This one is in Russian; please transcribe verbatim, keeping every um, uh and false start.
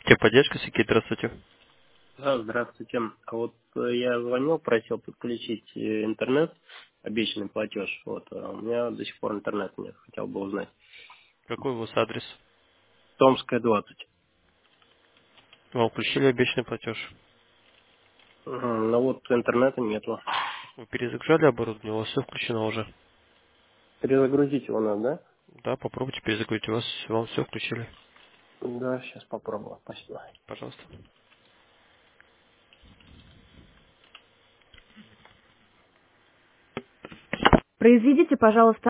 Техподдержка, Сергей, здравствуйте. Да, здравствуйте. А вот э, я звонил, просил подключить э, интернет, обещанный платеж. Вот, а у меня до сих пор интернет нет, хотел бы узнать. Какой у вас адрес? Томская, двадцать. Вам включили обещанный платеж? Мгм, Ну вот интернета нету. Вы перезагружали оборудование, у вас все включено уже. Перезагрузить его надо, да? Да, попробуйте перезагрузить, у вас вам все включили. Да, сейчас попробую. Спасибо. Пожалуйста. Произведите, пожалуйста,